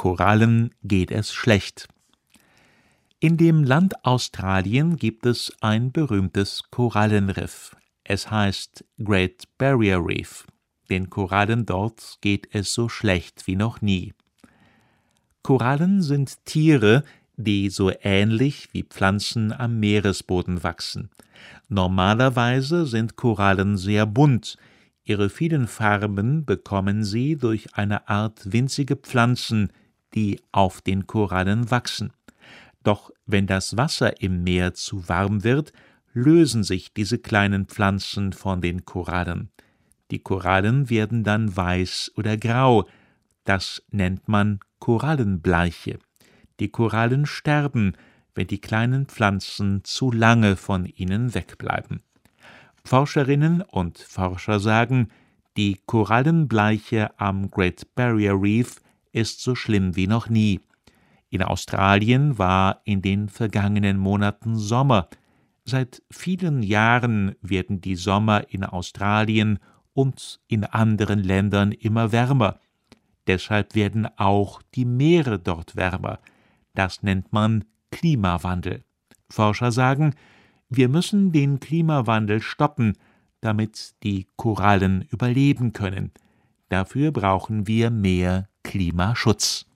Korallen geht es schlecht. In dem Land Australien gibt es ein berühmtes Korallenriff. Es heißt Great Barrier Reef. Den Korallen dort geht es so schlecht wie noch nie. Korallen sind Tiere, die so ähnlich wie Pflanzen am Meeresboden wachsen. Normalerweise sind Korallen sehr bunt. Ihre vielen Farben bekommen sie durch eine Art winzige Pflanzen, die auf den Korallen wachsen. Doch wenn das Wasser im Meer zu warm wird, lösen sich diese kleinen Pflanzen von den Korallen. Die Korallen werden dann weiß oder grau. Das nennt man Korallenbleiche. Die Korallen sterben, wenn die kleinen Pflanzen zu lange von ihnen wegbleiben. Forscherinnen und Forscher sagen, die Korallenbleiche am Great Barrier Reef ist so schlimm wie noch nie. In Australien war in den vergangenen Monaten Sommer. Seit vielen Jahren werden die Sommer in Australien und in anderen Ländern immer wärmer. Deshalb werden auch die Meere dort wärmer. Das nennt man Klimawandel. Forscher sagen, wir müssen den Klimawandel stoppen, damit die Korallen überleben können. Dafür brauchen wir mehr Klimaschutz.